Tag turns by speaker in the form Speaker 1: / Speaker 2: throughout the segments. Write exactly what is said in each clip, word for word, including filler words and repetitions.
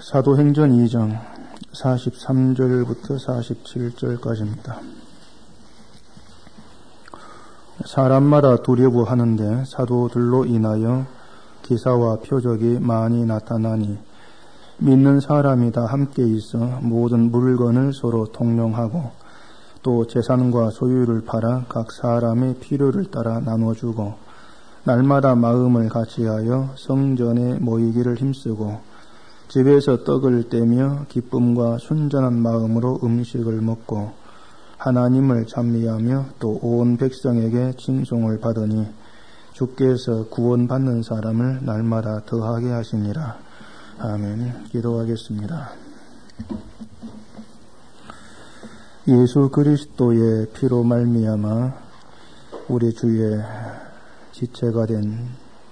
Speaker 1: 사도행전 이 장 사십삼 절부터 사십칠 절까지입니다. 사람마다 두려워하는데 사도들로 인하여 기사와 표적이 많이 나타나니 믿는 사람이 다 함께 있어 모든 물건을 서로 통용하고 또 재산과 소유를 팔아 각 사람의 필요를 따라 나눠주고 날마다 마음을 같이하여 성전에 모이기를 힘쓰고 집에서 떡을 떼며 기쁨과 순전한 마음으로 음식을 먹고 하나님을 찬미하며 또 온 백성에게 칭송을 받으니 주께서 구원받는 사람을 날마다 더하게 하시니라. 아멘. 기도하겠습니다. 예수 그리스도의 피로 말미암아 우리 주의 지체가 된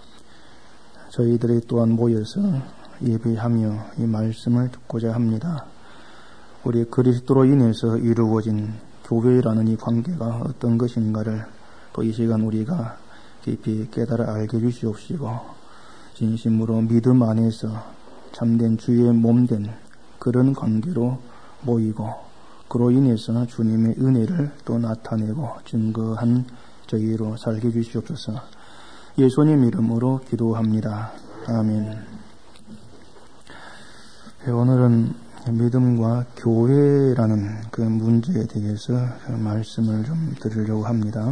Speaker 1: 저희들이 또한 모여서 예배하며 이 말씀을 듣고자 합니다. 우리 그리스도로 인해서 이루어진 교회라는 이 관계가 어떤 것인가를 또 이 시간 우리가 깊이 깨달아 알게 해주시옵시고 진심으로 믿음 안에서 참된 주의 몸된 그런 관계로 모이고 그로 인해서 주님의 은혜를 또 나타내고 증거한 저희로 살게 해주시옵소서. 예수님 이름으로 기도합니다. 아멘. 오늘은 믿음과 교회라는 그 문제에 대해서 말씀을 좀 드리려고 합니다.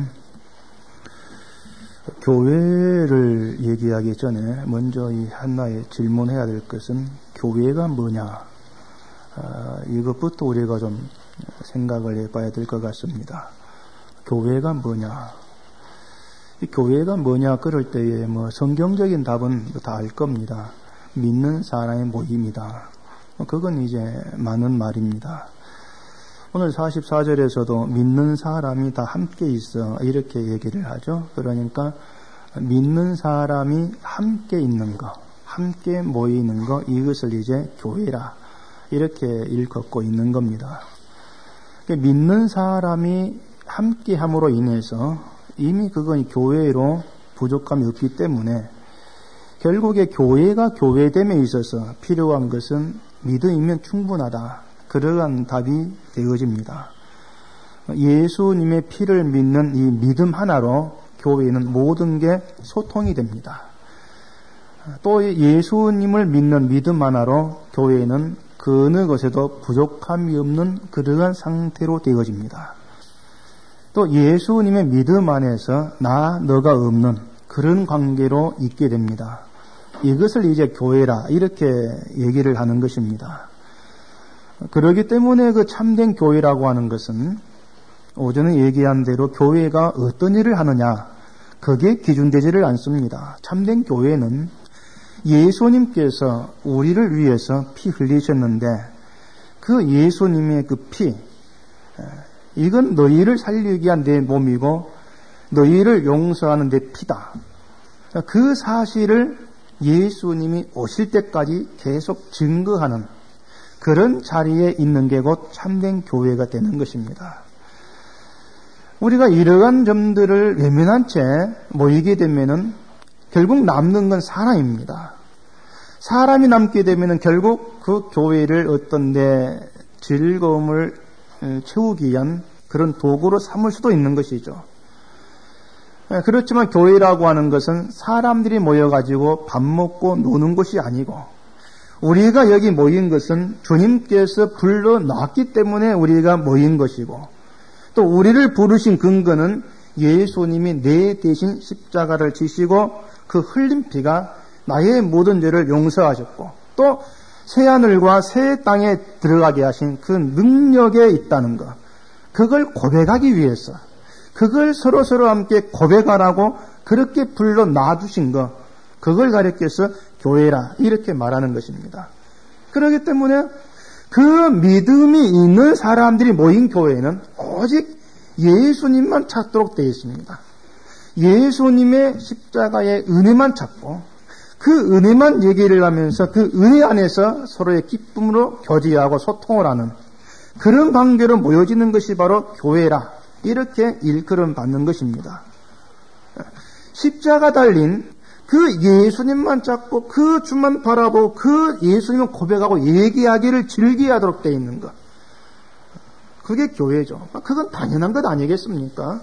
Speaker 1: 교회를 얘기하기 전에 먼저 이 하나의 질문해야 될 것은 교회가 뭐냐? 아, 이것부터 우리가 좀 생각을 해봐야 될 것 같습니다. 교회가 뭐냐? 이 교회가 뭐냐? 그럴 때에 뭐 성경적인 답은 다 알 겁니다. 믿는 사람의 모임이다. 그건 이제 많은 말입니다. 오늘 사십사 절에서도 믿는 사람이 다 함께 있어 이렇게 얘기를 하죠. 그러니까 믿는 사람이 함께 있는 거, 함께 모이는 거, 이것을 이제 교회라 이렇게 일컫고 있는 겁니다. 믿는 사람이 함께 함으로 인해서 이미 그건 교회로 부족함이 없기 때문에 결국에 교회가 교회됨에 있어서 필요한 것은 믿음이면 충분하다. 그러한 답이 되어집니다. 예수님의 피를 믿는 이 믿음 하나로 교회는 모든 게 소통이 됩니다. 또 예수님을 믿는 믿음 하나로 교회는 그 어느 것에도 부족함이 없는 그러한 상태로 되어집니다. 또 예수님의 믿음 안에서 나, 너가 없는 그런 관계로 있게 됩니다. 이것을 이제 교회라 이렇게 얘기를 하는 것입니다. 그렇기 때문에 그 참된 교회라고 하는 것은 오전에 얘기한 대로 교회가 어떤 일을 하느냐 그게 기준되지를 않습니다. 참된 교회는 예수님께서 우리를 위해서 피 흘리셨는데 그 예수님의 그 피 이건 너희를 살리기 위한 내 몸이고 너희를 용서하는 내 피다. 그 사실을 예수님이 오실 때까지 계속 증거하는 그런 자리에 있는 게 곧 참된 교회가 되는 것입니다. 우리가 이러한 점들을 외면한 채 모이게 되면은 결국 남는 건 사람입니다. 사람이 남게 되면은 결국 그 교회를 어떤 내 즐거움을 채우기 위한 그런 도구로 삼을 수도 있는 것이죠. 그렇지만 교회라고 하는 것은 사람들이 모여가지고 밥 먹고 노는 곳이 아니고 우리가 여기 모인 것은 주님께서 불러놨기 때문에 우리가 모인 것이고 또 우리를 부르신 근거는 예수님이 내 대신 십자가를 지시고 그 흘린 피가 나의 모든 죄를 용서하셨고 또 새하늘과 새 땅에 들어가게 하신 그 능력에 있다는 것 그걸 고백하기 위해서 그걸 서로서로 함께 고백하라고 그렇게 불러 놔주신 것 그걸 가리켜서 교회라 이렇게 말하는 것입니다. 그렇기 때문에 그 믿음이 있는 사람들이 모인 교회는 오직 예수님만 찾도록 되어 있습니다. 예수님의 십자가의 은혜만 찾고 그 은혜만 얘기를 하면서 그 은혜 안에서 서로의 기쁨으로 교제하고 소통을 하는 그런 관계로 모여지는 것이 바로 교회라 이렇게 일컬음 받는 것입니다. 십자가 달린 그 예수님만 찾고 그 주만 바라보고 그 예수님을 고백하고 얘기하기를 즐기하도록 되어 있는 것. 그게 교회죠. 그건 당연한 것 아니겠습니까?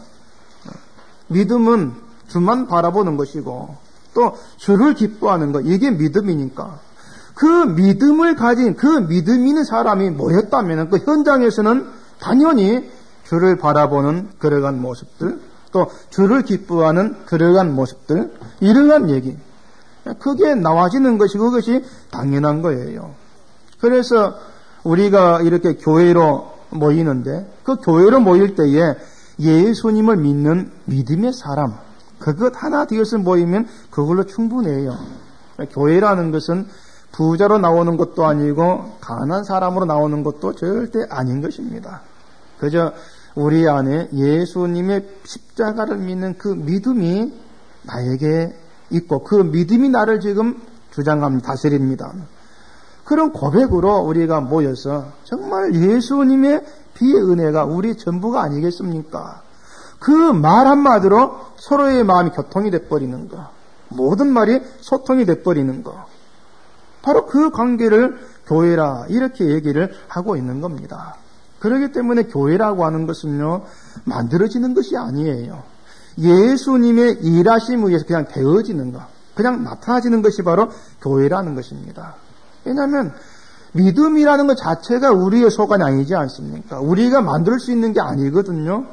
Speaker 1: 믿음은 주만 바라보는 것이고 또 주를 기뻐하는 것. 이게 믿음이니까. 그 믿음을 가진 그 믿음 있는 사람이 모였다면 그 현장에서는 당연히 주를 바라보는 그러한 모습들, 또 주를 기뻐하는 그러한 모습들, 이러한 얘기. 그게 나와지는 것이 그것이 당연한 거예요. 그래서 우리가 이렇게 교회로 모이는데 그 교회로 모일 때에 예수님을 믿는 믿음의 사람, 그것 하나 되어서 모이면 그걸로 충분해요. 교회라는 것은 부자로 나오는 것도 아니고 가난한 사람으로 나오는 것도 절대 아닌 것입니다. 그저 우리 안에 예수님의 십자가를 믿는 그 믿음이 나에게 있고 그 믿음이 나를 지금 주장합니다. 다스립니다. 그런 고백으로 우리가 모여서 정말 예수님의 비의 은혜가 우리 전부가 아니겠습니까? 그 말 한마디로 서로의 마음이 교통이 돼버리는 거, 모든 말이 소통이 돼버리는 거, 바로 그 관계를 교회라 이렇게 얘기를 하고 있는 겁니다. 그렇기 때문에 교회라고 하는 것은요, 만들어지는 것이 아니에요. 예수님의 일하심에 의해서 그냥 되어지는 것, 그냥 나타나지는 것이 바로 교회라는 것입니다. 왜냐하면 믿음이라는 것 자체가 우리의 소관이 아니지 않습니까? 우리가 만들 수 있는 게 아니거든요.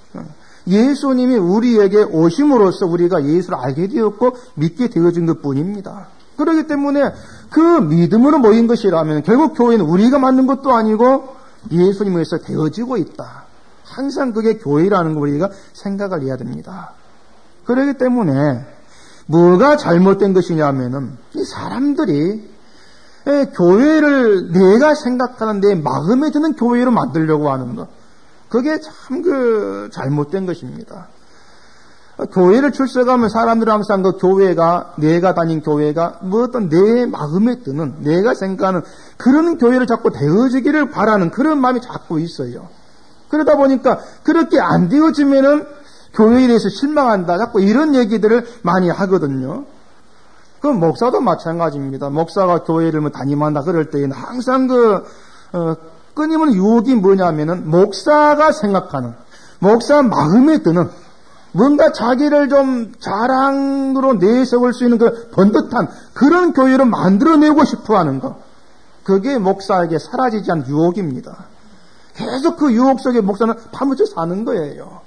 Speaker 1: 예수님이 우리에게 오심으로써 우리가 예수를 알게 되었고 믿게 되어진 것 뿐입니다. 그렇기 때문에 그 믿음으로 모인 것이라면 결국 교회는 우리가 만든 것도 아니고 예수님에 의해서 되어지고 있다. 항상 그게 교회라는 걸 우리가 생각을 해야 됩니다. 그렇기 때문에 뭐가 잘못된 것이냐면은 이 사람들이 교회를 내가 생각하는 내 마음에 드는 교회로 만들려고 하는 것, 그게 참 그 잘못된 것입니다. 교회를 출석하면 사람들은 항상 그 교회가, 내가 다닌 교회가 뭐 어떤 내 마음에 드는, 내가 생각하는 그런 교회를 자꾸 되어지기를 바라는 그런 마음이 자꾸 있어요. 그러다 보니까 그렇게 안 되어지면은 교회에 대해서 실망한다, 자꾸 이런 얘기들을 많이 하거든요. 그 목사도 마찬가지입니다. 목사가 교회를 뭐 담임한다 그럴 때에는 항상 그 어, 끊임없는 유혹이 뭐냐면은 목사가 생각하는, 목사 마음에 드는 뭔가 자기를 좀 자랑으로 내세울 수 있는 그 번듯한 그런 교회를 만들어내고 싶어하는 것, 그게 목사에게 사라지지 않는 유혹입니다. 계속 그 유혹 속에 목사는 파묻혀 사는 거예요.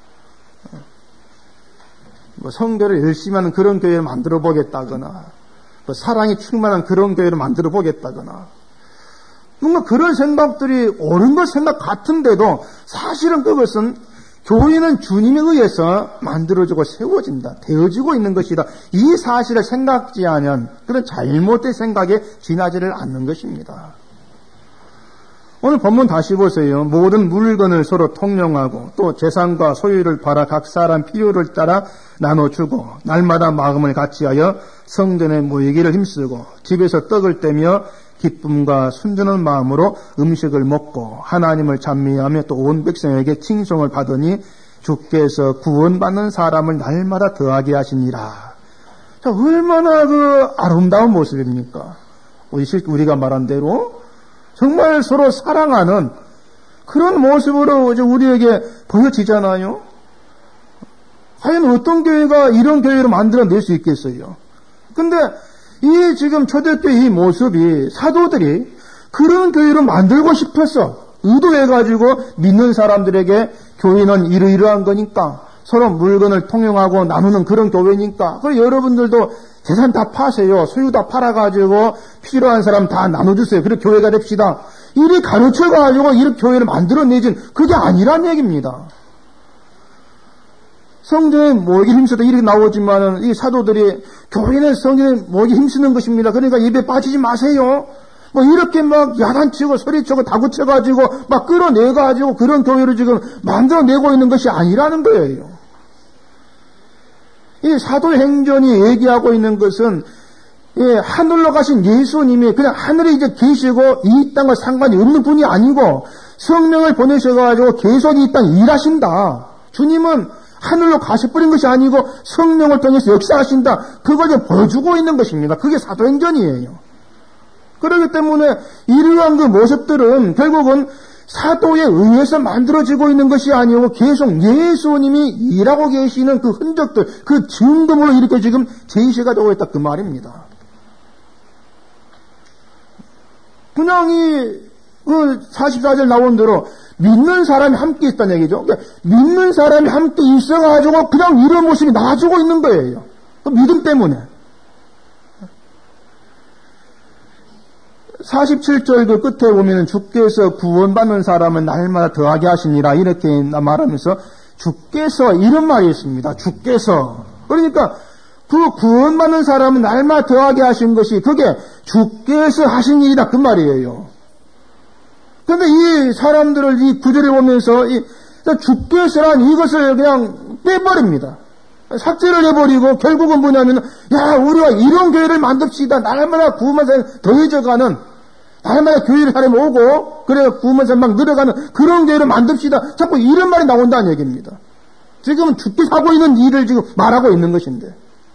Speaker 1: 뭐 성교를 열심히 하는 그런 교회를 만들어 보겠다거나, 뭐 사랑이 충만한 그런 교회를 만들어 보겠다거나, 뭔가 그런 생각들이 옳은 것 생각 같은데도 사실은 그것은 교회는 주님에 의해서 만들어지고 세워진다, 되어지고 있는 것이다, 이 사실을 생각지 않은 그런 잘못된 생각에 지나지를 않는 것입니다. 오늘 본문 다시 보세요. 모든 물건을 서로 통용하고 또 재산과 소유를 팔아 각 사람 필요를 따라 나눠주고 날마다 마음을 같이하여 성전에 모이기를 힘쓰고 집에서 떡을 떼며 기쁨과 순전한 마음으로 음식을 먹고 하나님을 찬미하며 또 온 백성에게 칭송을 받으니 주께서 구원받는 사람을 날마다 더하게 하시니라. 자, 얼마나 그 아름다운 모습입니까? 우리가 말한 대로 정말 서로 사랑하는 그런 모습으로 우리에게 보여지잖아요. 과연 어떤 교회가 이런 교회로 만들어낼 수 있겠어요? 근데 이 지금 초대교회 이 모습이 사도들이 그런 교회로 만들고 싶어서 의도해가지고 믿는 사람들에게 교회는 이러이러한 거니까 서로 물건을 통용하고 나누는 그런 교회니까, 그래서 여러분들도 재산 다 파세요. 소유 다 팔아가지고 필요한 사람 다 나눠주세요. 그래 교회가 됩시다. 이리 가르쳐가지고 이렇게 교회를 만들어내진 그게 아니란 얘기입니다. 성전에 모이기 힘쓰다 이렇게 나오지만은 이 사도들이 교회는 성전에 모이기 힘쓰는 것입니다. 그러니까 예배 빠지지 마세요. 뭐 이렇게 막 야단치고 소리치고 다구쳐가지고 막 끌어내가지고 그런 교회를 지금 만들어내고 있는 것이 아니라는 거예요. 이 사도행전이 얘기하고 있는 것은 예, 하늘로 가신 예수님이 그냥 하늘에 이제 계시고 이 땅과 상관이 없는 분이 아니고 성령을 보내셔가지고 계속 이 땅에 일하신다. 주님은 하늘로 가셔버린 것이 아니고 성령을 통해서 역사하신다. 그걸 보여주고 있는 것입니다. 그게 사도행전이에요. 그렇기 때문에 이러한 그 모습들은 결국은 사도에 의해서 만들어지고 있는 것이 아니고 계속 예수님이 일하고 계시는 그 흔적들, 그 증거물로 이렇게 지금 제시가 되고 있다 그 말입니다. 그냥 이 그 사십사 절 나온 대로 믿는 사람이 함께 있다는 얘기죠. 그러니까 믿는 사람이 함께 있어가지고 그냥 이런 모습이 나아지고 있는 거예요. 그 믿음 때문에. 사십칠 절 그 끝에 보면 주께서 구원받는 사람은 날마다 더하게 하시니라 이렇게 말하면서 주께서 이런 말이 있습니다. 주께서. 그러니까 그 구원받는 사람은 날마다 더하게 하신 것이 그게 주께서 하신 일이다 그 말이에요. 그런데 이 사람들을 이 구절을 보면서 이 주께서란 이것을 그냥 빼버립니다. 삭제를 해버리고 결국은 뭐냐면 야 우리가 이런 교회를 만듭시다. 날마다 구원받는 사람이 더해져가는 날마다 교회를 사람이 오고 그래 구원받는 사람이 막 늘어가는 그런 교회를 만듭시다. 자꾸 이런 말이 나온다는 얘기입니다. 지금은 주께서 하고 있는 일을 지금 말하고 있는 것인데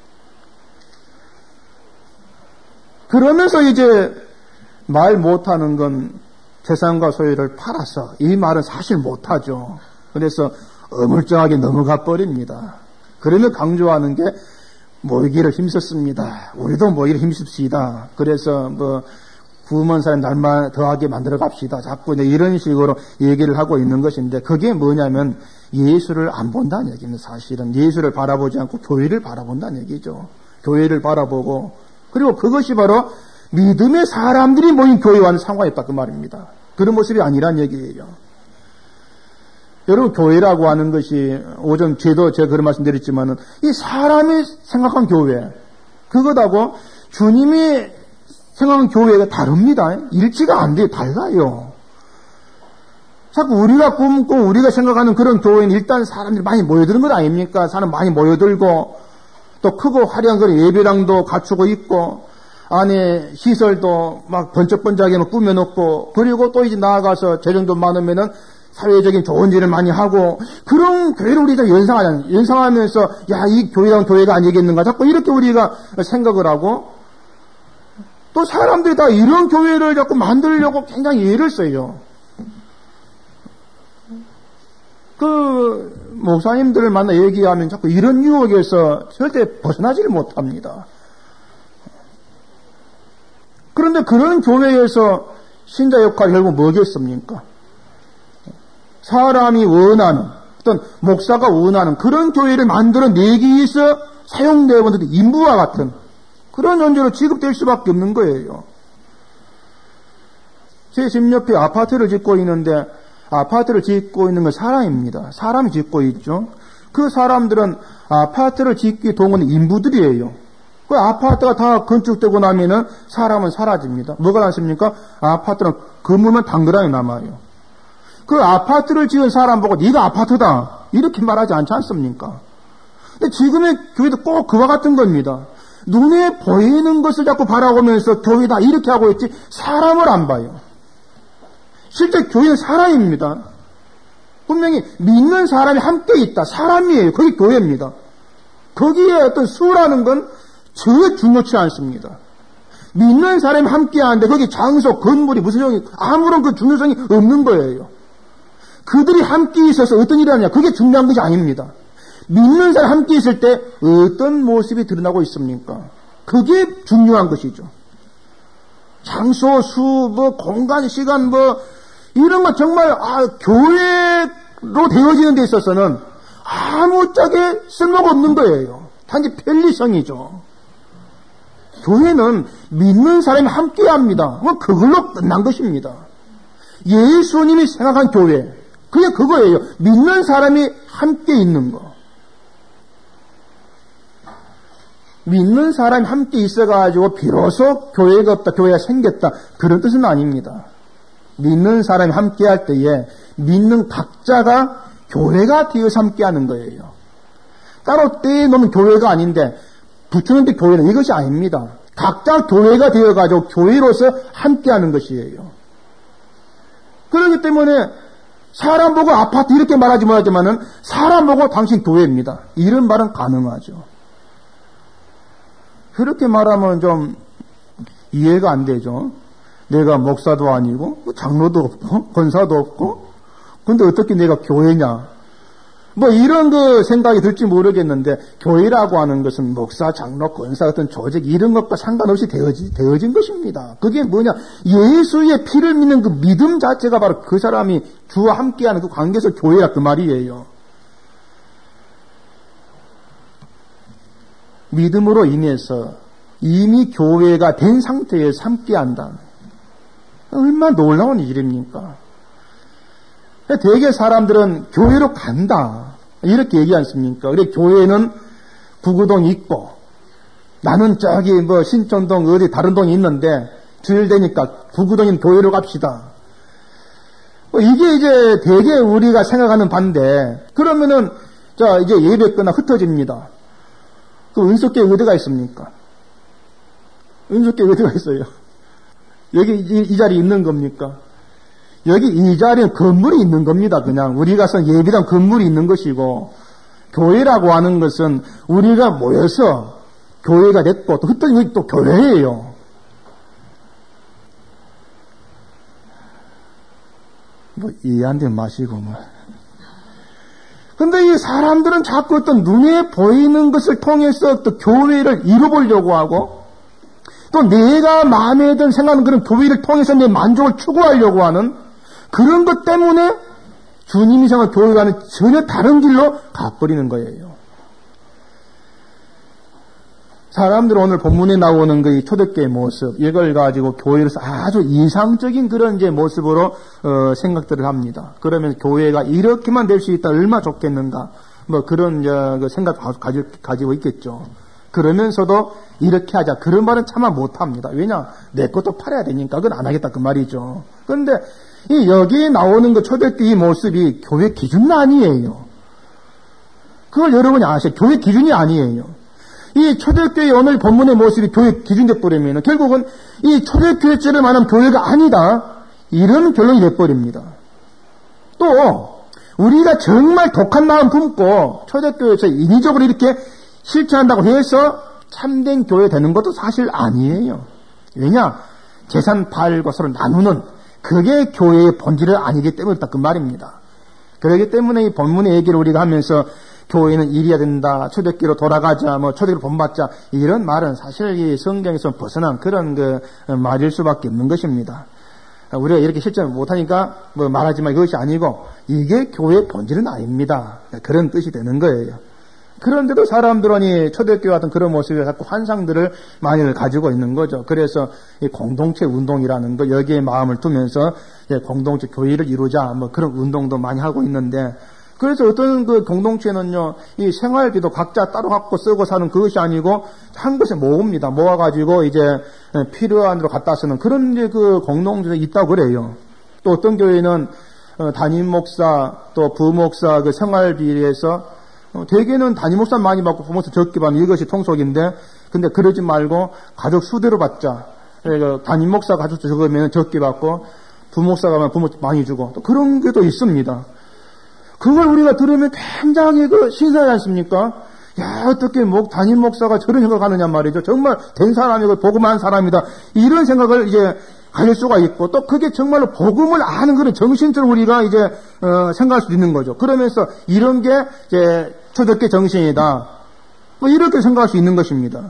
Speaker 1: 그러면서 이제 말 못하는 건 재산과 소유를 팔아서 이 말은 사실 못하죠. 그래서 어물쩡하게 넘어가 버립니다. 그러면 강조하는 게 모이기를 힘썼습니다. 우리도 모이기를 힘씁시다. 그래서 뭐 구원 사람 날만 더하게 만들어 갑시다. 자꾸 이런 식으로 얘기를 하고 있는 것인데 그게 뭐냐면 예수를 안 본다는 얘기입니다. 사실은 예수를 바라보지 않고 교회를 바라본다는 얘기죠. 교회를 바라보고 그리고 그것이 바로 믿음의 사람들이 모인 교회와는 상관이 있다 그 말입니다. 그런 모습이 아니란 얘기예요. 여러분 교회라고 하는 것이 오전 제도 제가 그런 말씀 드렸지만은 이 사람이 생각한 교회 그것하고 주님이 생각한 교회가 다릅니다. 일치가 안 돼요. 달라요. 자꾸 우리가 꿈고 우리가 생각하는 그런 교회는 일단 사람들이 많이 모여드는 것 아닙니까? 사람 많이 모여들고 또 크고 화려한 그런 예배당도 갖추고 있고 안에 시설도 막 번쩍번쩍하게 꾸며놓고 그리고 또 이제 나아가서 재정도 많으면은 사회적인 좋은 일을 많이 하고 그런 교회를 우리가 연상하잖아요. 연상하면서 야, 이 교회랑 교회가 아니겠는가 자꾸 이렇게 우리가 생각을 하고 또 사람들이 다 이런 교회를 자꾸 만들려고 굉장히 애를 써요. 그 목사님들을 만나 얘기하면 자꾸 이런 유혹에서 절대 벗어나지를 못합니다. 그런데 그런 교회에서 신자 역할이 결국 뭐겠습니까? 사람이 원하는 어떤 목사가 원하는 그런 교회를 만들어내기 위해서 사용되어 온 인부와 같은 그런 존재로 취급될 수밖에 없는 거예요. 제 집 옆에 아파트를 짓고 있는데 아파트를 짓고 있는 건 사람입니다. 사람이 짓고 있죠. 그 사람들은 아파트를 짓기 동원된 인부들이에요. 그 아파트가 다 건축되고 나면은 사람은 사라집니다. 뭐가 남습니까? 아파트는 건물만 당그라니 남아요. 그 아파트를 지은 사람 보고 네가 아파트다 이렇게 말하지 않지 않습니까? 근데 지금의 교회도 꼭 그와 같은 겁니다. 눈에 보이는 것을 자꾸 바라보면서 교회다 이렇게 하고 있지 사람을 안 봐요. 실제 교회는 사람입니다. 분명히 믿는 사람이 함께 있다. 사람이에요. 그게 교회입니다. 거기에 어떤 수라는 건 전혀 중요치 않습니다. 믿는 사람이 함께 하는데 거기 장소, 건물이 무슨 용이 아무런 그 중요성이 없는 거예요. 그들이 함께 있어서 어떤 일을 하냐 그게 중요한 것이 아닙니다. 믿는 사람이 함께 있을 때 어떤 모습이 드러나고 있습니까? 그게 중요한 것이죠. 장소, 수, 뭐 공간, 시간 뭐 이런 거 정말 아, 교회로 되어지는 데 있어서는 아무짝에 쓸모가 없는 거예요. 단지 편리성이죠. 교회는 믿는 사람이 함께 합니다. 그걸로 끝난 것입니다. 예수님이 생각한 교회 그게 그거예요. 믿는 사람이 함께 있는 거. 믿는 사람이 함께 있어가지고 비로소 교회가 없다, 교회가 생겼다 그런 뜻은 아닙니다. 믿는 사람이 함께 할 때에 믿는 각자가 교회가 되어서 함께 하는 거예요. 따로 떼놓으면 교회가 아닌데 붙이는데 교회는 이것이 아닙니다. 각자 교회가 되어가지고 교회로서 함께 하는 것이에요. 그렇기 때문에 사람 보고 아파트 이렇게 말하지 못하지만은 사람 보고 당신 교회입니다. 이런 말은 가능하죠. 그렇게 말하면 좀 이해가 안 되죠. 내가 목사도 아니고 장로도 없고 권사도 없고 근데 어떻게 내가 교회냐. 뭐 이런 그 생각이 들지 모르겠는데 교회라고 하는 것은 목사, 장로, 권사 같은 조직 이런 것과 상관없이 되어진, 되어진 것입니다. 그게 뭐냐. 예수의 피를 믿는 그 믿음 자체가 바로 그 사람이 주와 함께하는 그 관계에서 교회라 그 말이에요. 믿음으로 인해서 이미 교회가 된 상태에서 함께한다. 얼마나 놀라운 일입니까? 대개 사람들은 교회로 간다. 이렇게 얘기 않습니까? 그래, 교회는 구구동이 있고, 나는 저기 뭐 신촌동 어디 다른 동이 있는데, 주일 되니까 구구동인 교회로 갑시다. 뭐 이게 이제 대개 우리가 생각하는 반대. 그러면은, 자, 이제 예배 끝나 흩어집니다. 그 은속교회 어디가 있습니까? 은속교회 어디가 있어요? 여기 이, 이 자리에 있는 겁니까? 여기 이 자리는 건물이 있는 겁니다. 그냥 우리가 선 예비당 건물이 있는 것이고 교회라고 하는 것은 우리가 모여서 교회가 됐고 또 흩어진 또 교회예요. 뭐 이해 안 되면 마시고 뭐. 근데 이 사람들은 자꾸 어떤 눈에 보이는 것을 통해서 또 교회를 이뤄보려고 하고 또 내가 마음에 든 생각하는 그런 교회를 통해서 내 만족을 추구하려고 하는 그런 것 때문에 주님이 생각한 교회와는 전혀 다른 길로 가버리는 거예요. 사람들은 오늘 본문에 나오는 그 초대교회의 모습, 이걸 가지고 교회로서 아주 이상적인 그런 이제 모습으로 어, 생각들을 합니다. 그러면 교회가 이렇게만 될 수 있다, 얼마나 좋겠는가, 뭐 그런 어, 그 생각 가지, 가지고 있겠죠. 그러면서도 이렇게 하자. 그런 말은 차마 못합니다. 왜냐? 내 것도 팔아야 되니까 그건 안 하겠다 그 말이죠. 그런데 이 여기에 나오는 그 초대교회 이 모습이 교회 기준이 아니에요. 그걸 여러분이 아셔야 교회 기준이 아니에요. 이 초대교회 오늘 본문의 모습이 교회 기준 돼버리면 결국은 이 초대교회처럼 말하면 교회가 아니다. 이런 결론이 돼버립니다. 또 우리가 정말 독한 마음 품고 초대교회에서 인위적으로 이렇게 실천한다고 해서 참된 교회 되는 것도 사실 아니에요. 왜냐? 재산 팔고 서로 나누는 그게 교회의 본질은 아니기 때문에 그 말입니다. 그렇기 때문에 이 본문의 얘기를 우리가 하면서 교회는 일해야 된다, 초대교회로 돌아가자, 뭐 초대교회로 본받자 이런 말은 사실 이 성경에서 벗어난 그런 그 말일 수밖에 없는 것입니다. 우리가 이렇게 실천을 못하니까 뭐 말하지만 이것이 아니고 이게 교회의 본질은 아닙니다. 그런 뜻이 되는 거예요. 그런데도 사람들은 이 초대교회 같은 그런 모습에 자꾸 환상들을 많이 가지고 있는 거죠. 그래서 이 공동체 운동이라는 거 여기에 마음을 두면서 공동체 교회를 이루자 뭐 그런 운동도 많이 하고 있는데 그래서 어떤 그 공동체는요 이 생활비도 각자 따로 갖고 쓰고 사는 그것이 아니고 한 곳에 모읍니다. 모아가지고 이제 필요한 대로 갖다 쓰는 그런 이제 그 공동체가 있다고 그래요. 또 어떤 교회는 담임 목사 또 부목사 그 생활비에서 대개는 담임 목사 많이 받고 부목사 적게 받는 이것이 통속인데, 근데 그러지 말고 가족 수대로 받자. 그러니까 담임 목사 가족 적으면 적게 받고 부목사가 가면 부목사 많이 주고 또 그런 게 또 있습니다. 그걸 우리가 들으면 굉장히 그 신선하지 않습니까? 야, 어떻게 목 담임 목사가 저런 생각하느냐 말이죠. 정말 된 사람이고 복음한 사람이다. 이런 생각을 이제 가질 수가 있고 또 그게 정말로 복음을 아는 그런 정신처럼 우리가 이제 어, 생각할 수도 있는 거죠. 그러면서 이런 게 이제 초대교회 정신이다. 뭐 이렇게 생각할 수 있는 것입니다.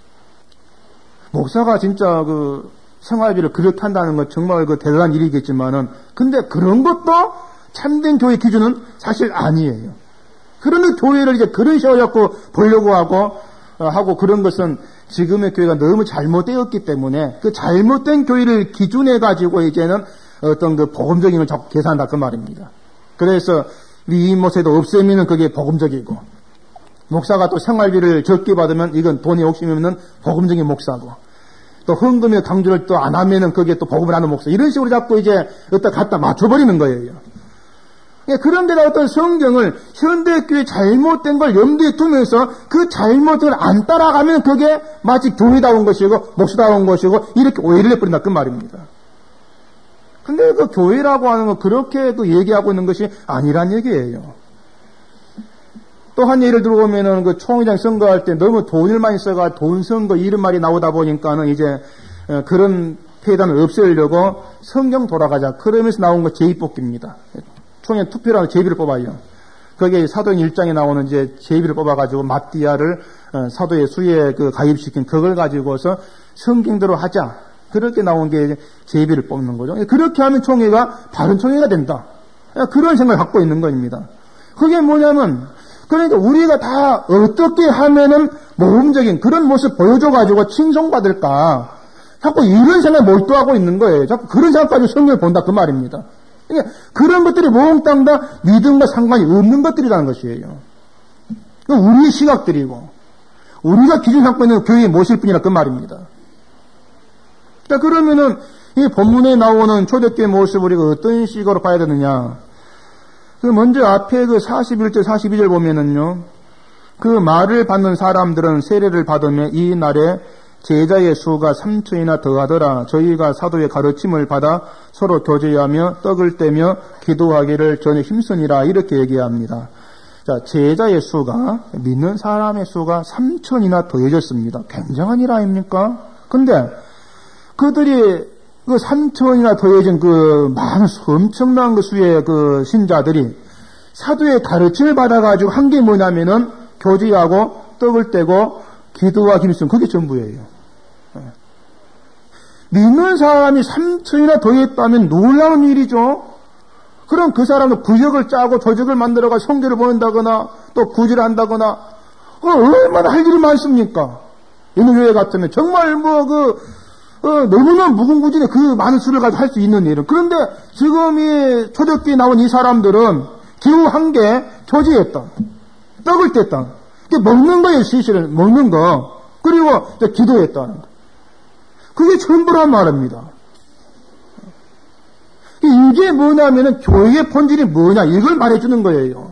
Speaker 1: 목사가 진짜 그 생활비를 그렇게 한다는 건 정말 그 대단한 일이겠지만은 근데 그런 것도 참된 교회 기준은 사실 아니에요. 그런데 교회를 이제 그런 식으로 자꾸 보려고 하고 어, 하고 그런 것은 지금의 교회가 너무 잘못되었기 때문에 그 잘못된 교회를 기준해 가지고 이제는 어떤 그 복음적인 걸 자꾸 계산한다 그 말입니다. 그래서 이 모세도 없애면 그게 복음적이고 목사가 또 생활비를 적게 받으면 이건 돈이 욕심이면 복음적인 목사고 또 헌금의 강조를 또 안 하면은 그게 또 복음을 하는 목사 이런 식으로 자꾸 이제 어디다 갖다 맞춰버리는 거예요. 예, 그런데다 어떤 성경을 현대교회 잘못된 걸 염두에 두면서 그 잘못을 안 따라가면 그게 마치 교회다운 것이고 목사다운 것이고 이렇게 오해를 해버린다 그 말입니다. 근데 그 교회라고 하는 건 그렇게 그 얘기하고 있는 것이 아니란 얘기예요. 또 한 예를 들어보면은 그 총회장 선거할 때 너무 돈을 많이 써가 돈 선거 이런 말이 나오다 보니까는 이제 그런 폐단을 없애려고 성경 돌아가자. 그러면서 나온 거 제비뽑기입니다. 총회 투표라는 제비를 뽑아요. 거기에 사도행 일 장에 나오는 이제 제비를 뽑아가지고 마띠아를 사도의 수에 그 가입시킨 그걸 가지고서 성경대로 하자. 그렇게 나온 게 제비를 뽑는 거죠. 그렇게 하면 총회가 바른 총회가 된다. 그런 생각을 갖고 있는 겁니다. 그게 뭐냐면, 그러니까 우리가 다 어떻게 하면은 모범적인 그런 모습 보여줘가지고 칭송받을까. 자꾸 이런 생각에 몰두하고 있는 거예요. 자꾸 그런 생각까지 성경을 본다. 그 말입니다. 그러니까 그런 것들이 몽땅 다 믿음과 상관이 없는 것들이라는 것이에요. 우리의 시각들이고, 우리가 기준 삼고 있는 교회의 모실 뿐이라 그 말입니다. 자, 그러면은, 이 본문에 나오는 초대교회 모습을 우리가 어떤 식으로 봐야 되느냐. 그, 먼저 앞에 그 사십일 절, 사십이 절 보면은요, 그 말을 받는 사람들은 세례를 받으며 이 날에 제자의 수가 삼천이나 더하더라. 저희가 사도의 가르침을 받아 서로 교제하며 떡을 떼며 기도하기를 전에 힘쓰니라. 이렇게 얘기합니다. 자, 제자의 수가, 믿는 사람의 수가 삼천이나 더해졌습니다. 굉장한 일 아닙니까? 근데, 그들이 그 삼천이나 더해진 그 많은 엄청난 그 수의 그 신자들이 사도의 가르침을 받아가지고 한 게 뭐냐면은 교제하고 떡을 떼고 기도와 힘쓰는 그게 전부예요. 믿는 사람이 삼천이나 더했다면 놀라운 일이죠. 그럼 그 사람은 구역을 짜고 조직을 만들어가 성경을 보낸다거나 또 구제를 한다거나 어, 얼마나 할 일이 많습니까? 이런 교회 같으면 정말 뭐그 어, 너무나 무궁무진해 그 많은 수를 가지고 할 수 있는 일은. 그런데 지금 이 초대교회에 나온 이 사람들은 기후 한 개 교제했다. 떡을 뗐다. 먹는 거예요, 시실은. 먹는 거. 그리고 기도했다는 거. 그게 전부란 말입니다. 이게 뭐냐면은 교회의 본질이 뭐냐 이걸 말해주는 거예요.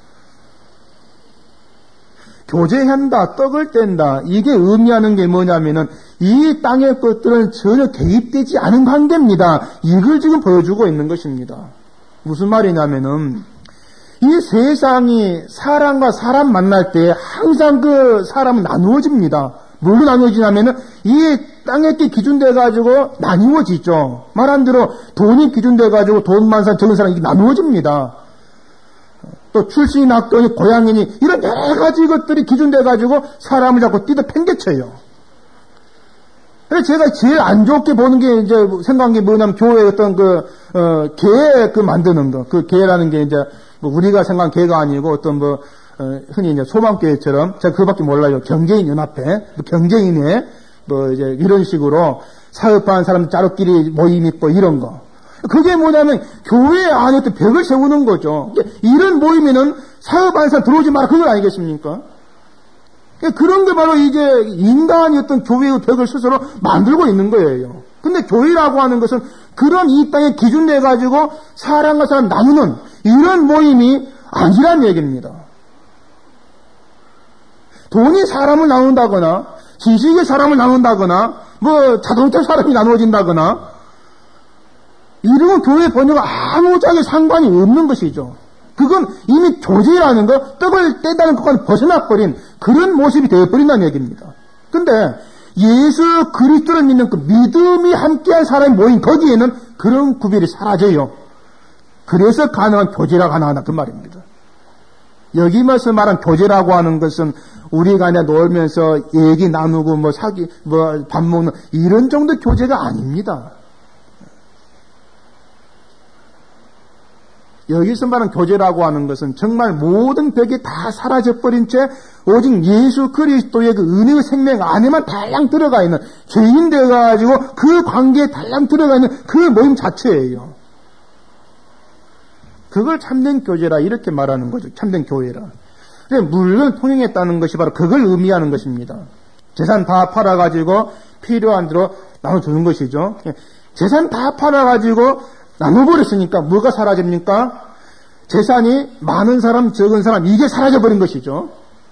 Speaker 1: 교제한다, 떡을 뗀다. 이게 의미하는 게 뭐냐면은 이 땅의 것들은 전혀 개입되지 않은 관계입니다. 이걸 지금 보여주고 있는 것입니다. 무슨 말이냐면은 이 세상이 사람과 사람 만날 때 항상 그 사람은 나누어집니다. 뭘로 나누어지냐면은 이 땅에 게 기준돼가지고 나누어지죠. 말한 대로 돈이 기준돼가지고 돈 많은 사람, 적은 사람 이게 나누어집니다. 또 출신이 낙도니 고향이니 이런 여러 가지 것들이 기준돼가지고 사람을 자꾸 뜯어 팽개쳐요. 그래서 제가 제일 안 좋게 보는 게 이제 생각한 게 뭐냐면 교회 어떤 그, 어, 개 그 만드는 거. 그 개라는 게 이제 뭐 우리가 생각한 개가 아니고 어떤 뭐, 어, 흔히 이제 소망교회처럼 제가 그거밖에 몰라요. 경제인 연합회, 뭐 경제인회, 뭐 이제 이런 식으로 사업하는 사람들 자루끼리 모임 있고 이런 거. 그게 뭐냐면 교회 안에 또 벽을 세우는 거죠. 이런 모임에는 사업하는 사람 들어오지 마라 그건 아니겠습니까? 그런 게 바로 이제 인간이 어떤 교회의 벽을 스스로 만들고 있는 거예요. 근데 교회라고 하는 것은 그런 이 땅에 기준 내가지고 사람과 사람 나누는 이런 모임이 아니란 얘기입니다. 돈이 사람을 나눈다거나 지식이 사람을 나눈다거나 뭐 자동차 사람이 나누어진다거나 이런 교회 번역과 아무짝에 상관이 없는 것이죠. 그건 이미 교제라는 거, 떡을 떼다는 것과는 벗어나버린 그런 모습이 되어버린다는 얘기입니다. 근데 예수 그리스도를 믿는 그 믿음이 함께한 사람이 모인 거기에는 그런 구별이 사라져요. 그래서 가능한 교제가 가능하다 그 말입니다. 여기면서 말한 교제라고 하는 것은 우리가 그냥 놀면서 얘기 나누고 뭐 사기, 뭐 밥 먹는 이런 정도 교제가 아닙니다. 여기서 말하는 교제라고 하는 것은 정말 모든 벽이 다 사라져버린 채 오직 예수 그리스도의 그 은혜의 생명 안에만 달랑 들어가 있는 죄인 되어가지고 그 관계에 달랑 들어가 있는 그 모임 자체예요. 그걸 참된 교제라 이렇게 말하는 거죠. 참된 교회라. 물론 통행했다는 것이 바로 그걸 의미하는 것입니다. 재산 다 팔아가지고 필요한 대로 나눠주는 것이죠. 재산 다 팔아가지고 나눠버렸으니까 뭐가 사라집니까? 재산이 많은 사람, 적은 사람 이게 사라져버린 것이죠.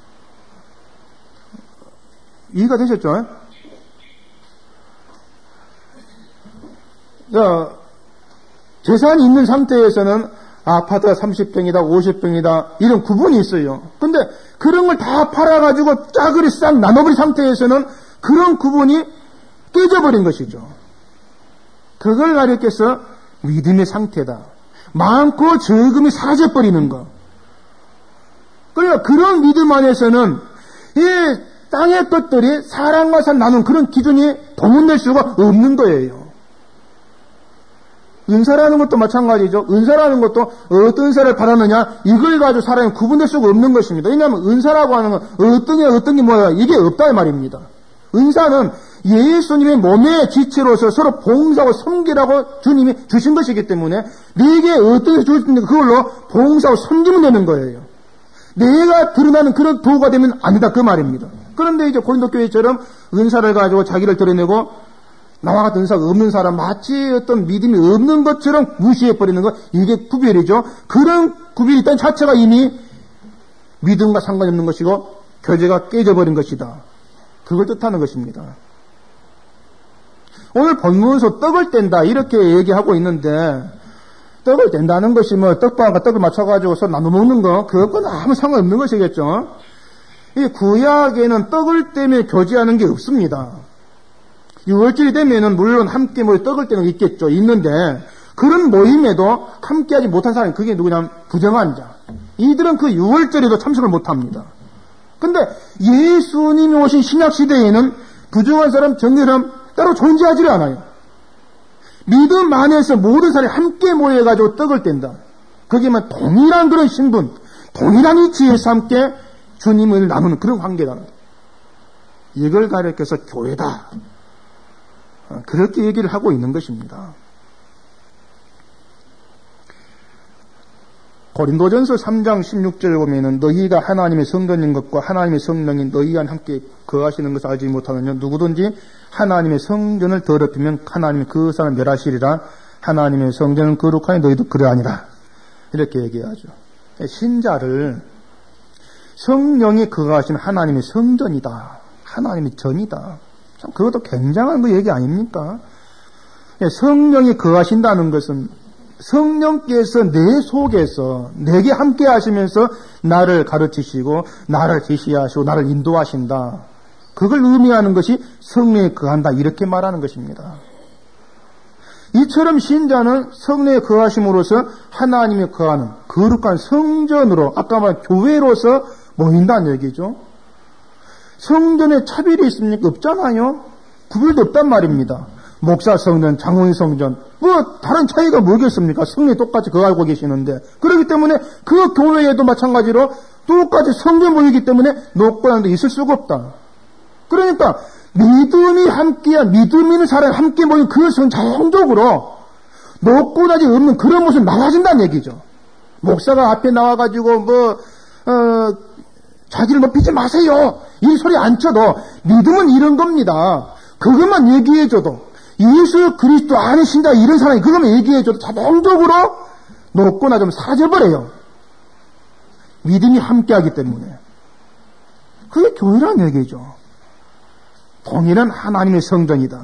Speaker 1: 이해가 되셨죠? 자, 재산이 있는 상태에서는 아파트가 삼십 평이다, 오십 평이다, 이런 구분이 있어요. 근데 그런 걸 다 팔아가지고 짜그리 싹 나눠버린 상태에서는 그런 구분이 깨져버린 것이죠. 그걸 가리켜서 믿음의 상태다. 많고 적음이 사라져버리는 것. 그러니까 그런 믿음 안에서는 이 땅의 것들이 사람과 사람 나눈 그런 기준이 동원될 수가 없는 거예요. 은사라는 것도 마찬가지죠. 은사라는 것도 어떤 은사를 바라느냐, 이걸 가지고 사람이 구분될 수가 없는 것입니다. 왜냐하면 은사라고 하는 건 어떤 게 어떤 게 뭐야, 이게 없다 이 말입니다. 은사는 예수님의 몸의 지체로서 서로 봉사하고 섬기라고 주님이 주신 것이기 때문에 네게 어떤 게 주셨는데 그걸로 봉사하고 섬기면 되는 거예요. 내가 드러나는 그런 도구가 되면 아니다 그 말입니다. 그런데 이제 고린도 교회처럼 은사를 가지고 자기를 드러내고 나와 같은 은사가 없는 사람, 마치 어떤 믿음이 없는 것처럼 무시해버리는 것, 이게 구별이죠. 그런 구별이 있다는 자체가 이미 믿음과 상관이 없는 것이고 교제가 깨져버린 것이다. 그걸 뜻하는 것입니다. 오늘 본문에서 떡을 뗀다 이렇게 얘기하고 있는데, 떡을 뗀다는 것이 뭐 떡방과 떡을 맞춰가지고 서로 나눠 먹는 거, 그것과는 아무 상관없는 것이겠죠. 이 구약에는 떡을 떼며 교제하는 게 없습니다. 유월절이 되면은 물론 함께 뭐 떡을 떼는 게 있겠죠. 있는데 그런 모임에도 함께하지 못한 사람이 그게 누구냐면 부정한 자. 이들은 그 유월절에도 참석을 못합니다. 근데 예수님이 오신 신약 시대에는 부정한 사람, 정죄한 사람 따로 존재하지 않아요. 믿음 안에서 모든 사람이 함께 모여가지고 떡을 뗀다. 거기에만 동일한 그런 신분, 동일한 위치에서 함께 주님을 나누는 그런 관계다. 이걸 가리켜서 교회다. 그렇게 얘기를 하고 있는 것입니다. 고린도전서 삼 장 십육 절에 보면은 너희가 하나님의 성전인 것과 하나님의 성령인 너희 안 함께 거하시는 것을 알지 못하느냐 누구든지 하나님의 성전을 더럽히면 하나님이 그 사람을 멸하시리라. 하나님의 성전은 거룩하니 너희도 그러하니라. 이렇게 얘기하죠. 신자를 성령이 거하시는 하나님의 성전이다. 하나님의 전이다. 참 그것도 굉장한 그 얘기 아닙니까? 성령이 거하신다는 것은 성령께서 내 속에서 내게 함께 하시면서 나를 가르치시고 나를 제시하시고 나를 인도하신다. 그걸 의미하는 것이 성령에 거한다 이렇게 말하는 것입니다. 이처럼 신자는 성령에 거하심으로써 하나님에 거하는 거룩한 성전으로 아까 말한 교회로서 모인다는 얘기죠. 성전에 차별이 있습니까? 없잖아요. 구별도 없단 말입니다. 목사 성전, 장로님 성전, 뭐 다른 차이가 뭐겠습니까? 성령이 똑같이 거하고 계시는데 그렇기 때문에 그 교회에도 마찬가지로 똑같이 성전 모이기 때문에 높고나도 있을 수가 없다. 그러니까 믿음이 함께한 믿음 있는 사람이 함께 모인 그 성장적으로 높고나지 없는 그런 모습이 나와진다는 얘기죠. 목사가 앞에 나와가지고 뭐 어, 자기를 높이지 마세요 이 소리 안 쳐도 믿음은 이런 겁니다. 그것만 얘기해줘도 예수 그리스도 아는 신자 이런 사람이 그것만 얘기해줘도 자동적으로 높거나 좀 사라져버려요. 믿음이 함께하기 때문에. 그게 교회라는 얘기죠. 동일한 하나님의 성전이다.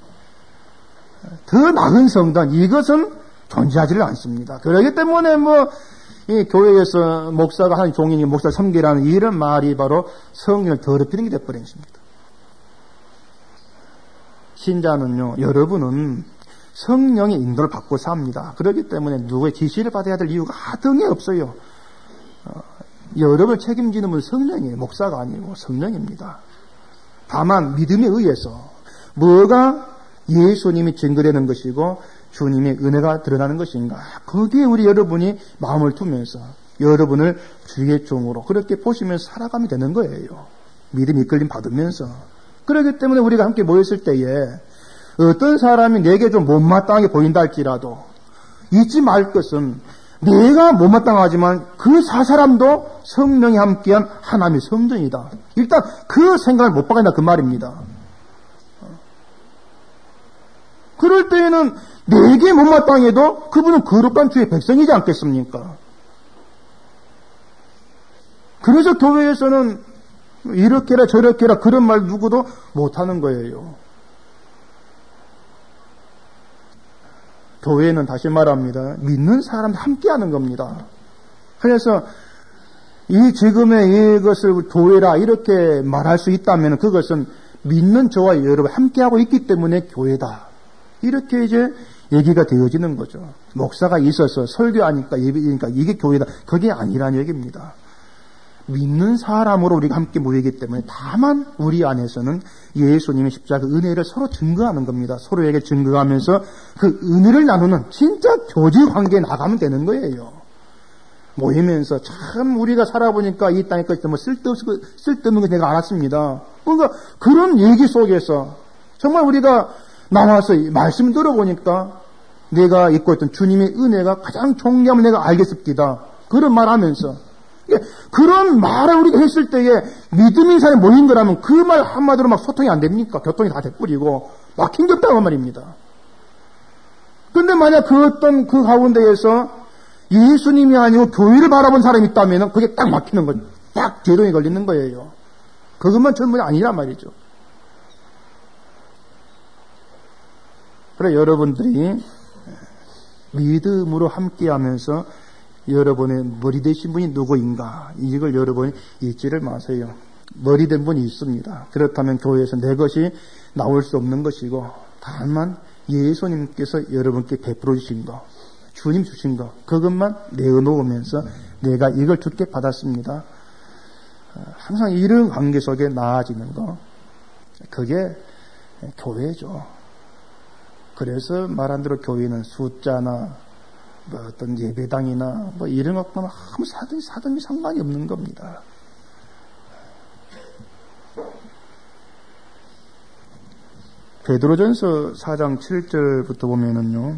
Speaker 1: 더 나은 성전 이것은 존재하지를 않습니다. 그렇기 때문에 뭐 이 교회에서 목사가 하는 종인이 목사 섬기라는 이런 말이 바로 성령을 더럽히는 게 되어버린 것입니다. 신자는요, 여러분은 성령의 인도를 받고 삽니다. 그렇기 때문에 누구의 지시를 받아야 될 이유가 하등에 없어요. 어, 여러분을 책임지는 분은 성령이에요. 목사가 아니고 성령입니다. 다만 믿음에 의해서 뭐가 예수님이 증거되는 것이고 주님의 은혜가 드러나는 것인가, 거기에 우리 여러분이 마음을 두면서 여러분을 주의 종으로 그렇게 보시면서 살아가면 되는 거예요. 믿음 이끌림 받으면서. 그렇기 때문에 우리가 함께 모였을 때에 어떤 사람이 내게 좀 못마땅하게 보인다 할지라도 잊지 말 것은 내가 못마땅하지만 그 사사람도 성령이 함께한 하나님의 성전이다. 일단 그 생각을 못 바꾼다 그 말입니다. 그럴 때에는 내게 못마땅해도 그분은 거룩한 주의 백성이지 않겠습니까? 그래서 교회에서는 이렇게라 저렇게라 그런 말 누구도 못하는 거예요. 교회는 다시 말합니다. 믿는 사람들 함께하는 겁니다. 그래서 이 지금의 이것을 교회라 이렇게 말할 수 있다면 그것은 믿는 저와 여러분 함께하고 있기 때문에 교회다. 이렇게 이제 얘기가 되어지는 거죠. 목사가 있어서 설교하니까 예배니까 이게 교회다. 그게 아니라는 얘기입니다. 믿는 사람으로 우리가 함께 모이기 때문에 다만 우리 안에서는 예수님의 십자가 은혜를 서로 증거하는 겁니다. 서로에게 증거하면서 그 은혜를 나누는 진짜 교제 관계에 나가면 되는 거예요. 모이면서 참 우리가 살아보니까 이 땅에 것이 뭐 쓸데없, 쓸데없는 거 내가 알았습니다. 그러니까 그런 얘기 속에서 정말 우리가 나와서 말씀 들어보니까 내가 입고 있던 주님의 은혜가 가장 존귀함을 내가 알겠습니다. 그런 말 하면서 그런 말을 우리가 했을 때에 믿음인 사람이 모인 거라면 그 말 한마디로 막 소통이 안 됩니까? 교통이 다 돼버리고 막힘겹다고 말입니다. 근데 만약 그 어떤 그 가운데에서 예수님이 아니고 교회를 바라본 사람이 있다면 그게 딱 막히는 거죠. 딱 제동이 걸리는 거예요. 그것만 전부이 아니란 말이죠. 그래 여러분들이 믿음으로 함께하면서 여러분의 머리 되신 분이 누구인가 이걸 여러분이 잊지를 마세요. 머리 된 분이 있습니다. 그렇다면 교회에서 내 것이 나올 수 없는 것이고 다만 예수님께서 여러분께 베풀어 주신 거 주님 주신 거 그것만 내어놓으면서 내가 이걸 주께 받았습니다. 항상 이런 관계 속에 나아지는 거 그게 교회죠. 그래서 말한 대로 교회는 숫자나 뭐 어떤 예배당이나 뭐 이런 것과는 아무 사등이 사등이 상관이 없는 겁니다. 베드로전서 사 장 칠 절부터 보면은요.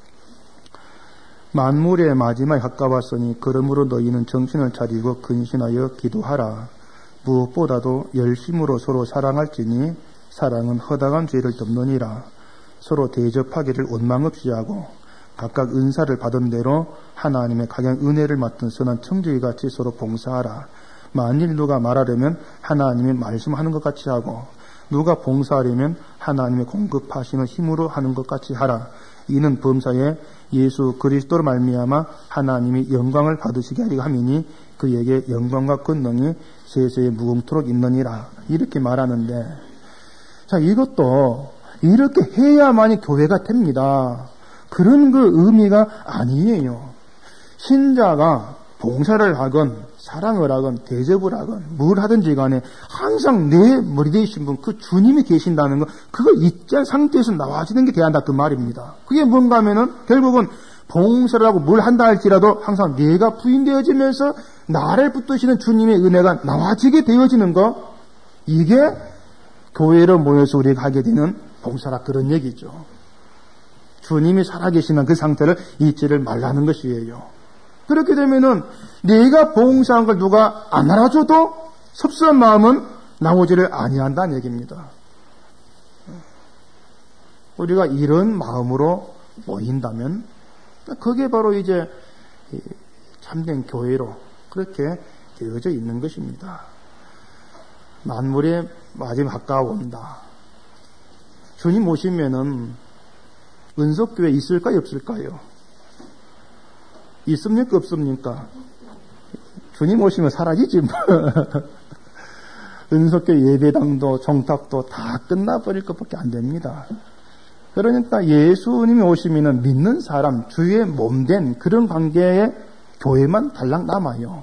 Speaker 1: 만물의 마지막에 가까웠으니 그러므로 너희는 정신을 차리고 근신하여 기도하라. 무엇보다도 열심으로 서로 사랑할지니 사랑은 허다한 죄를 덮느니라. 서로 대접하기를 원망 없이 하고 각각 은사를 받은 대로 하나님의 각양 은혜를 맡은 선한 청지기 같이 서로 봉사하라. 만일 누가 말하려면 하나님의 말씀하는 것 같이 하고 누가 봉사하려면 하나님의 공급하시는 힘으로 하는 것 같이 하라. 이는 범사에 예수 그리스도로 말미암아 하나님이 영광을 받으시게 하려 함이니 그에게 영광과 권능이 세세에 무궁토록 있느니라. 이렇게 말하는데 자 이것도 이렇게 해야만이 교회가 됩니다. 그런 그 의미가 아니에요. 신자가 봉사를 하건 사랑을 하건 대접을 하건 뭘 하든지 간에 항상 내 머리 되신 분 그 주님이 계신다는 거 그거 잊지 상태에서 나와지는 게 돼야 한다 그 말입니다. 그게 뭔가 하면은 결국은 봉사를 하고 뭘 한다 할지라도 항상 내가 부인되어지면서 나를 붙드시는 주님의 은혜가 나와지게 되어지는 거 이게 교회로 모여서 우리가 하게 되는 봉사라 그런 얘기죠. 주님이 살아계시는 그 상태를 잊지를 말라는 것이에요. 그렇게 되면은 내가 봉사한 걸 누가 안 알아줘도 섭섭한 마음은 나오지를 아니한다는 얘기입니다. 우리가 이런 마음으로 모인다면 그게 바로 이제 참된 교회로 그렇게 되어져 있는 것입니다. 만물의 마지막 가까워온다. 주님 오시면은 은속교회 있을까요 없을까요? 있습니까 없습니까? 주님 오시면 사라지지 뭐. 은속교회 예배당도 정탁도 다 끝나버릴 것밖에 안 됩니다. 그러니까 예수님이 오시면은 믿는 사람 주의 몸된 그런 관계에 교회만 달랑 남아요.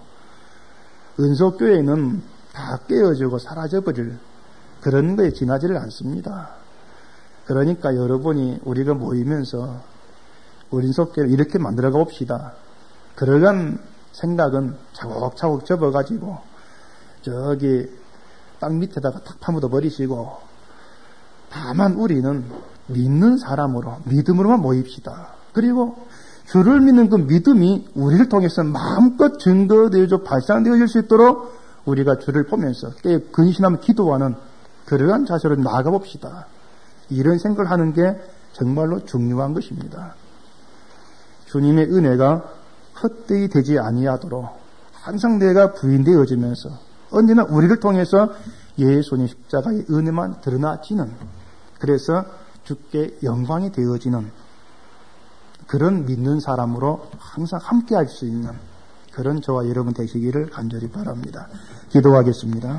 Speaker 1: 은속교회는 다 깨어지고 사라져버릴 그런 거에 지나지를 않습니다. 그러니까 여러분이 우리가 모이면서 우리 은속교회를 이렇게 만들어가 봅시다. 그러한 생각은 차곡차곡 접어가지고 저기 땅 밑에다가 탁 파묻어 버리시고 다만 우리는 믿는 사람으로 믿음으로만 모입시다. 그리고 주를 믿는 그 믿음이 우리를 통해서 마음껏 증거되어져 발산되어질 수 있도록 우리가 주를 보면서 깨 근신하며 기도하는 그러한 자세로 나아가봅시다. 이런 생각을 하는 게 정말로 중요한 것입니다. 주님의 은혜가 헛되이 되지 아니하도록 항상 내가 부인되어지면서 언제나 우리를 통해서 예수님 십자가의 은혜만 드러나지는 그래서 주께 영광이 되어지는 그런 믿는 사람으로 항상 함께 할 수 있는 그런 저와 여러분 되시기를 간절히 바랍니다. 기도하겠습니다.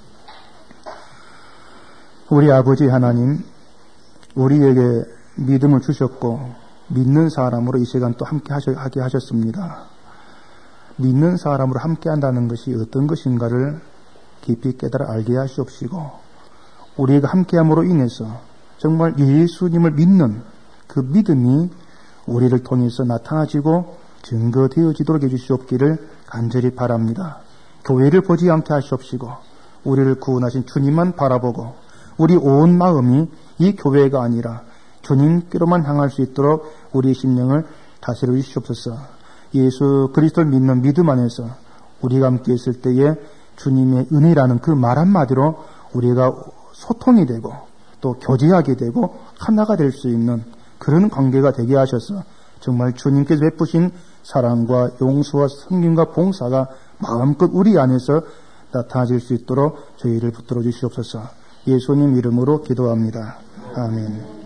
Speaker 1: 우리 아버지 하나님, 우리에게 믿음을 주셨고 믿는 사람으로 이 시간 또 함께 하게 하셨습니다. 믿는 사람으로 함께 한다는 것이 어떤 것인가를 깊이 깨달아 알게 하시옵시고, 우리가 함께함으로 인해서 정말 예수님을 믿는 그 믿음이 우리를 통해서 나타나지고 증거되어지도록 해주시옵기를 간절히 바랍니다. 교회를 보지 않게 하시옵시고 우리를 구원하신 주님만 바라보고 우리 온 마음이 이 교회가 아니라 주님께로만 향할 수 있도록 우리 심령을 다스려 주시옵소서. 예수 그리스도를 믿는 믿음 안에서 우리가 함께 있을 때에 주님의 은혜라는 그 말 한마디로 우리가 소통이 되고 또 교제하게 되고 하나가 될 수 있는 그런 관계가 되게 하셔서 정말 주님께서 베푸신 사랑과 용서와 섬김과 봉사가 마음껏 우리 안에서 나타나질 수 있도록 저희를 붙들어 주시옵소서. 예수님 이름으로 기도합니다. 아멘.